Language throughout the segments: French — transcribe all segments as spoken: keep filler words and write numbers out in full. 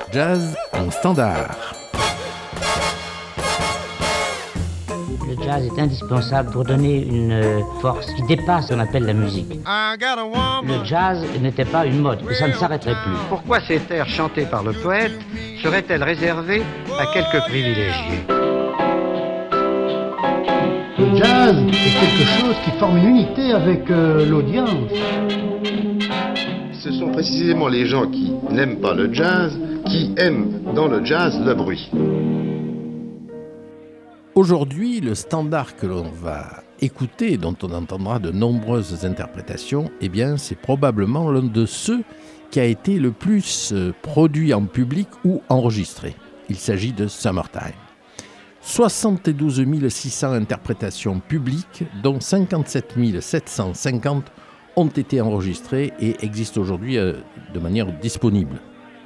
Jazz en standard. Le jazz est indispensable pour donner une force qui dépasse ce qu'on appelle la musique. Le jazz n'était pas une mode, et ça ne s'arrêterait plus. Pourquoi ces airs chantés par le poète seraient-elles réservées à quelques privilégiés ? Le jazz est quelque chose qui forme une unité avec euh, l'audience. Ce sont précisément les gens qui n'aiment pas le jazz qui aiment dans le jazz le bruit. Aujourd'hui, le standard que l'on va écouter, dont on entendra de nombreuses interprétations, eh bien, c'est probablement l'un de ceux qui a été le plus produit en public ou enregistré. Il s'agit de Summertime. soixante-douze mille six cents interprétations publiques, dont cinquante-sept mille sept cent cinquante ont été enregistrées et existent aujourd'hui de manière disponible.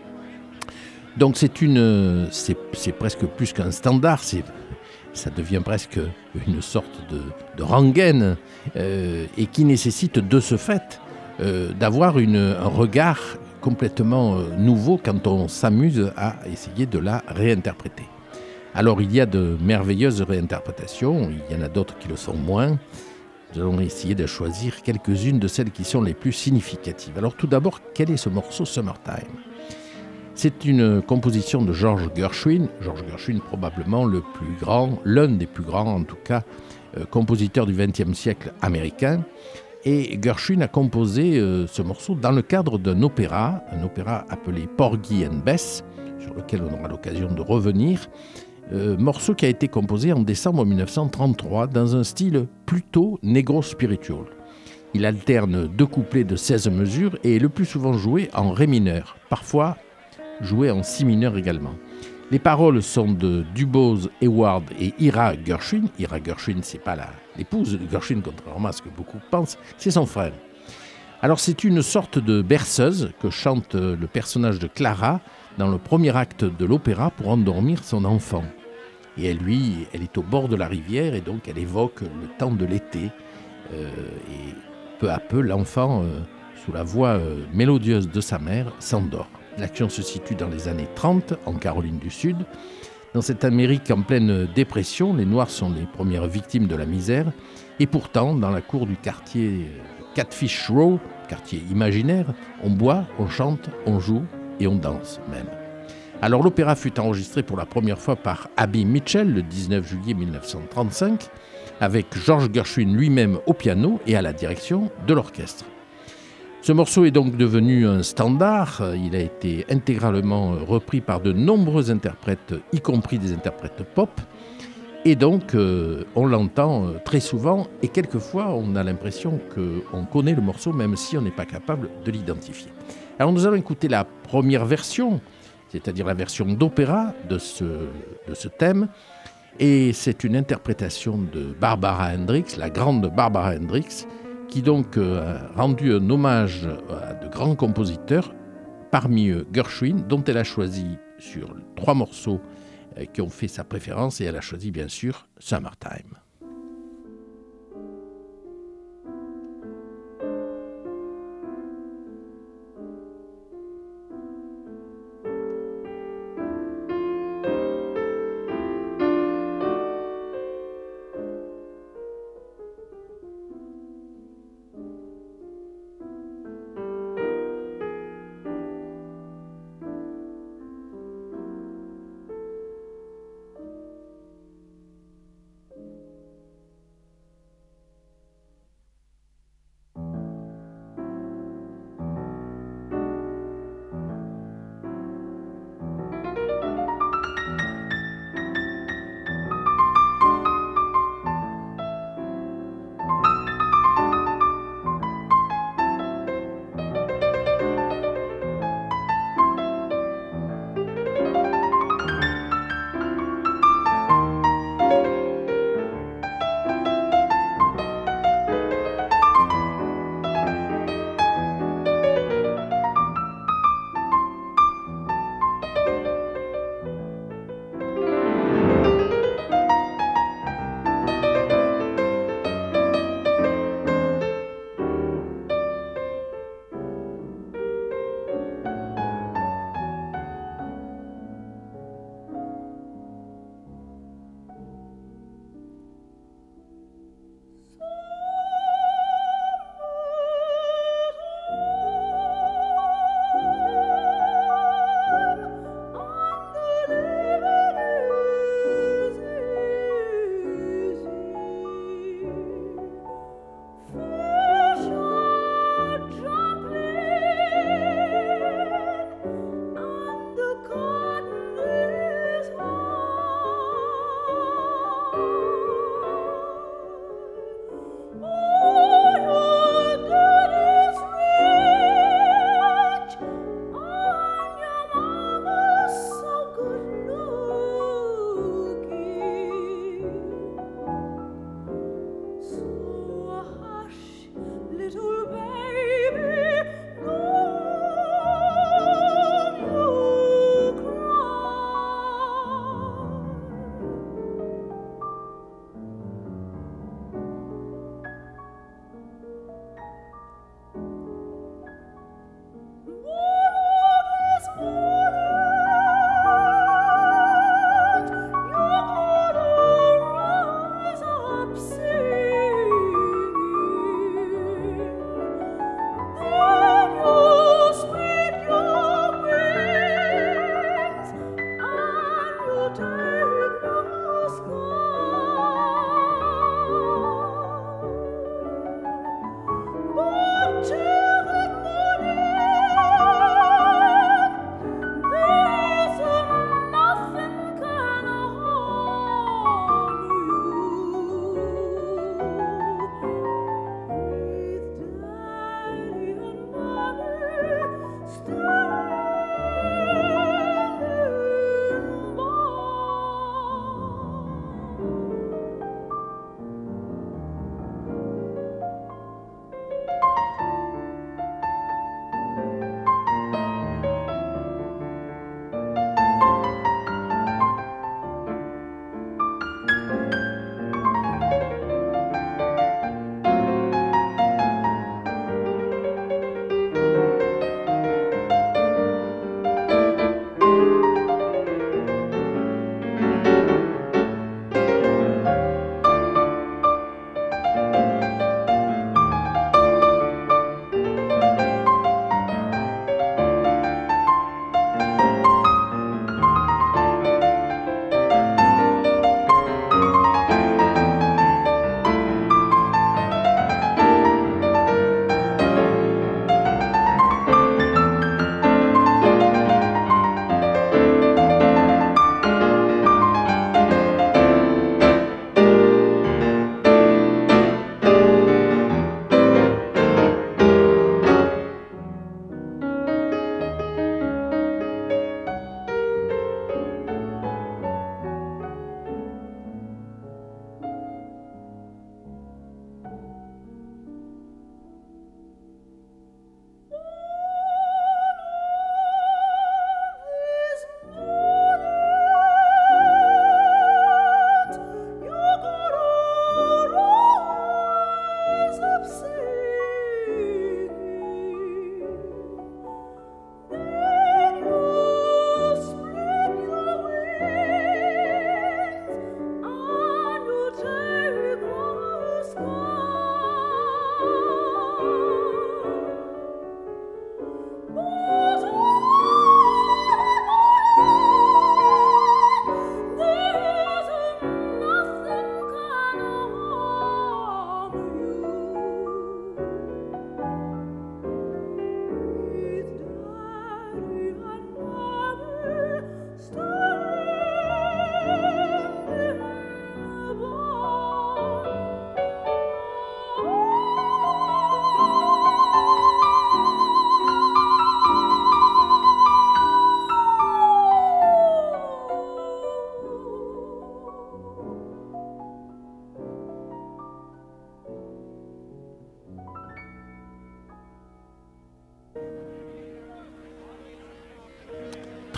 Donc c'est une, c'est, c'est presque plus qu'un standard, c'est, ça devient presque une sorte de, de rengaine euh, et qui nécessite de ce fait euh, d'avoir une, un regard complètement euh, nouveau quand on s'amuse à essayer de la réinterpréter. Alors il y a de merveilleuses réinterprétations, il y en a d'autres qui le sont moins. Nous allons essayer de choisir quelques-unes de celles qui sont les plus significatives. Alors tout d'abord, quel est ce morceau Summertime ? C'est une composition de George Gershwin. George Gershwin, probablement le plus grand, l'un des plus grands en tout cas, euh, compositeurs du vingtième siècle américain. Et Gershwin a composé euh, ce morceau dans le cadre d'un opéra, un opéra appelé Porgy and Bess, sur lequel on aura l'occasion de revenir. Euh, morceau qui a été composé en décembre dix-neuf cent trente-trois dans un style plutôt négro-spiritual. Il alterne deux couplets de seize mesures et est le plus souvent joué en ré mineur, parfois joué en si mineur également. Les paroles sont de Dubose Heyward et Ira Gershwin. Ira Gershwin, c'est pas la, l'épouse de Gershwin, contrairement à ce que beaucoup pensent, c'est son frère. Alors c'est une sorte de berceuse que chante le personnage de Clara dans le premier acte de l'opéra pour endormir son enfant. Et elle, lui, elle est au bord de la rivière et donc elle évoque le temps de l'été. Euh, et peu à peu, l'enfant, euh, sous la voix euh, mélodieuse de sa mère, s'endort. L'action se situe dans les années trente, en Caroline du Sud. Dans cette Amérique en pleine dépression, les Noirs sont les premières victimes de la misère. Et pourtant, dans la cour du quartier Catfish Row, quartier imaginaire, on boit, on chante, on joue et on danse même. Alors l'opéra fut enregistré pour la première fois par Abby Mitchell le dix-neuf juillet dix-neuf cent trente-cinq, avec George Gershwin lui-même au piano et à la direction de l'orchestre. Ce morceau est donc devenu un standard, il a été intégralement repris par de nombreux interprètes, y compris des interprètes pop, et donc euh, on l'entend très souvent, et quelquefois on a l'impression qu'on connaît le morceau même si on n'est pas capable de l'identifier. Alors nous allons écouter la première version, c'est-à-dire la version d'opéra de ce, de ce thème, et c'est une interprétation de Barbara Hendricks, la grande Barbara Hendricks, qui donc euh, a rendu un hommage à de grands compositeurs, parmi eux Gershwin, dont elle a choisi sur trois morceaux euh, qui ont fait sa préférence, et elle a choisi bien sûr Summertime.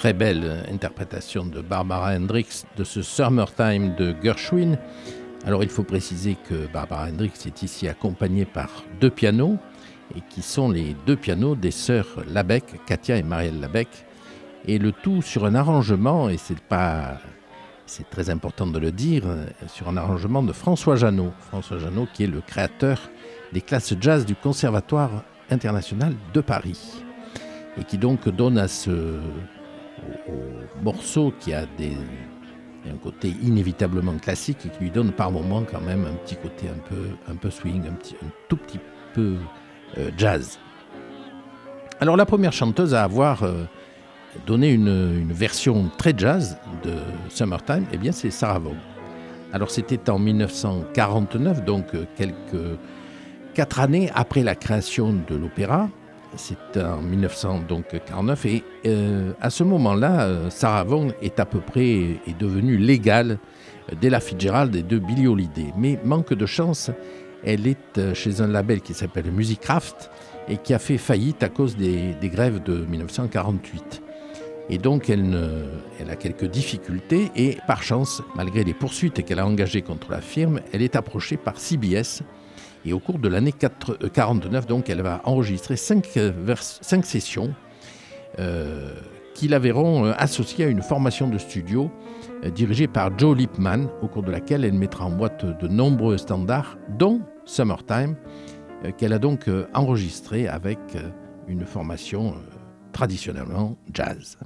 très belle interprétation de Barbara Hendricks de ce Summertime de Gershwin. Alors il faut préciser que Barbara Hendricks est ici accompagnée par deux pianos, et qui sont les deux pianos des sœurs Labec, Katia et Marielle Labec, et le tout sur un arrangement, et c'est pas, c'est très important de le dire, sur un arrangement de François Jeannot. François Jeannot qui est le créateur des classes jazz du Conservatoire international de Paris, et qui donc donne à ce au, au morceau qui a des, un côté inévitablement classique et qui lui donne par moments quand même un petit côté un peu, un peu swing, un, petit, un tout petit peu euh, jazz. Alors la première chanteuse à avoir euh, donné une, une version très jazz de Summertime, eh bien c'est Sarah Vaughan. Alors c'était en dix-neuf cent quarante-neuf, donc quelques quatre années après la création de l'opéra. C'est en dix-neuf cent quarante-neuf et euh, à ce moment-là, Sarah Vaughan est à peu près est devenue légale d'Ella Fitzgerald et de Billie Holiday. Mais manque de chance, elle est chez un label qui s'appelle Musicraft et qui a fait faillite à cause des, des grèves de dix-neuf cent quarante-huit. Et donc elle, ne, elle a quelques difficultés et par chance, malgré les poursuites qu'elle a engagées contre la firme, elle est approchée par C B S. Et au cours de l'année quarante-neuf, donc, elle va enregistrer cinq, vers, cinq sessions euh, qui la verront euh, associée à une formation de studio euh, dirigée par Joe Lipman, au cours de laquelle elle mettra en boîte de nombreux standards, dont Summertime, euh, qu'elle a donc euh, enregistré avec euh, une formation euh, traditionnellement jazz.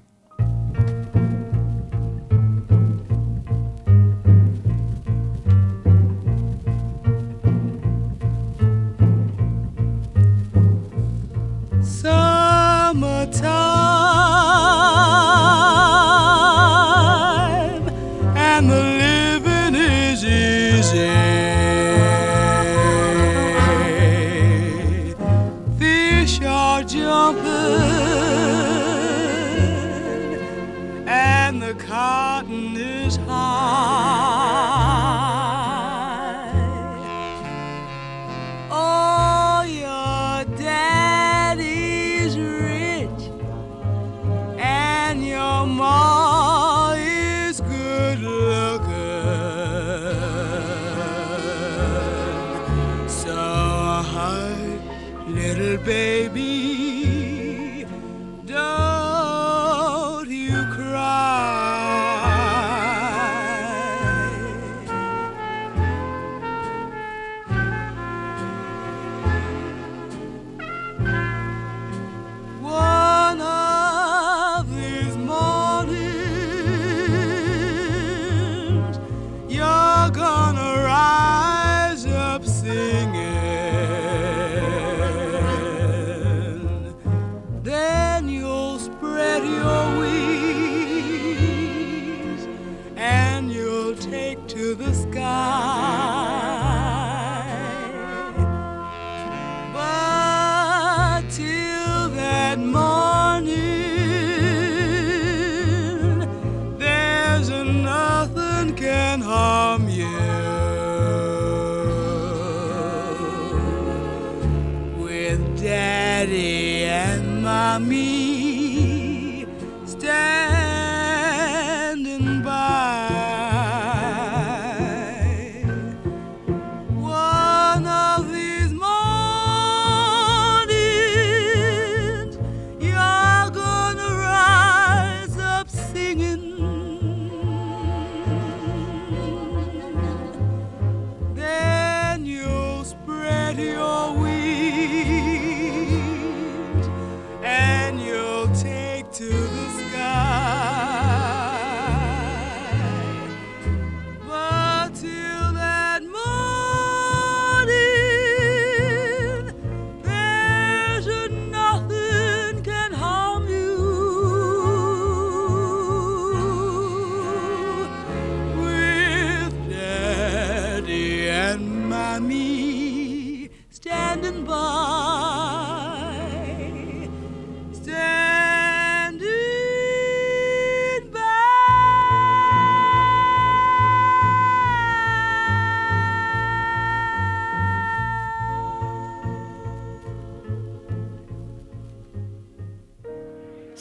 Summertime and the living is easy. Fish are jumping and the cotton is high. Oh, your daddy's rich and your ma is good looking. So, hi, little baby, don't you cry. One of these mornings, you're gonna rise up singing. Then you'll spread your wings and you'll take to the sky. But till that morning, there's nothing can harm you. With Daddy and Mommy standing by. One of these mornings, you're gonna rise up singing. Then you'll spread your wings and you'll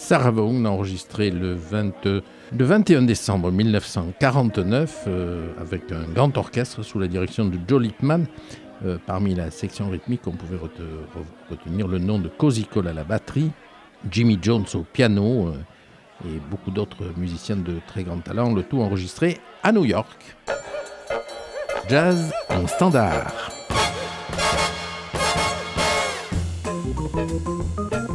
Sarah Vaughan, enregistré le, vingt, le vingt et un décembre mille neuf cent quarante-neuf euh, avec un grand orchestre sous la direction de Joe Lippman. Euh, parmi la section rythmique, on pouvait rete- retenir le nom de Cozy Cole à la batterie, Jimmy Jones au piano euh, et beaucoup d'autres musiciens de très grand talent, le tout enregistré à New York. Jazz en standard.